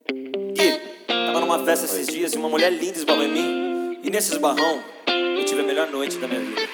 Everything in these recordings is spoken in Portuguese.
Gui, tava numa festa esses dias e uma mulher linda esbarrou em mim. E nesse esbarrão, eu tive a melhor noite da minha vida.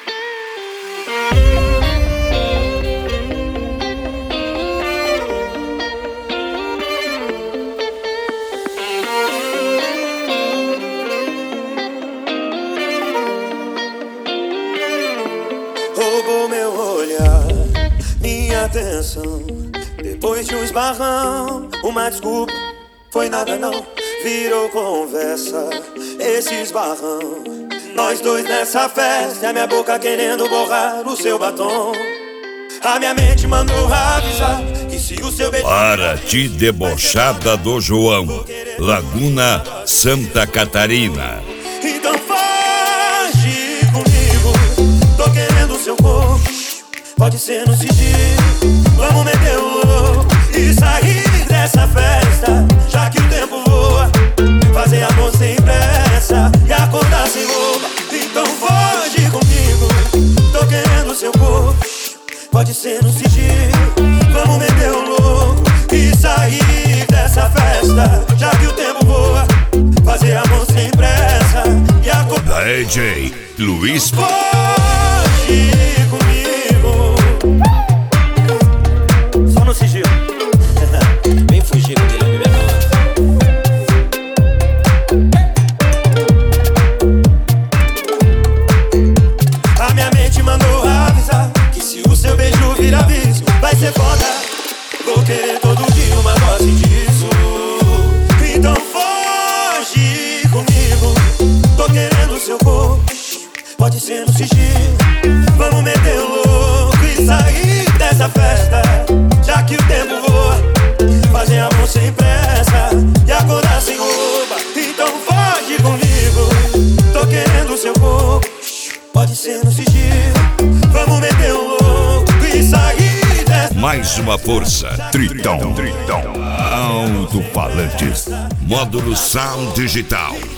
Roubou meu olhar, minha atenção. Depois de um esbarrão, uma desculpa, foi nada não. Virou conversa, esse esbarrão. Nós dois nessa festa, a minha boca querendo borrar o seu batom. A minha mente mandou avisar que se o seu beijo... Para de debochada do João, Laguna, Santa Catarina. Então foge comigo, tô querendo o seu corpo. Pode ser no sigilo, vamos meter o louco e sair dessa festa, já que o tempo voa. Fazer amor sem pressa e acordar sem roupa. Então foge comigo, tô querendo o seu corpo. Pode ser no sigilo, vamos meter o louco e sair dessa festa, já que o tempo voa. Fazer amor sem pressa e acordar. DJ Luiz. Foge comigo, Só no sigilo. Vem fugir com ele, bebê. a minha mente mandou avisar que se o seu beijo virar vício, vai ser foda. Vou querer todo dia uma dose disso. Então foge comigo, tô querendo o seu corpo. Pode ser no sigilo, vamos meter o louco e sair dessa festa, já que o tempo voa. Fazer amor sem pressa e acordar sem roupa. Então foge comigo, tô querendo o seu corpo. Pode ser no sigilo, vamos meter o louco e sair dessa... Mais uma força, Tritão. Alto-falantes, módulo Sound Digital.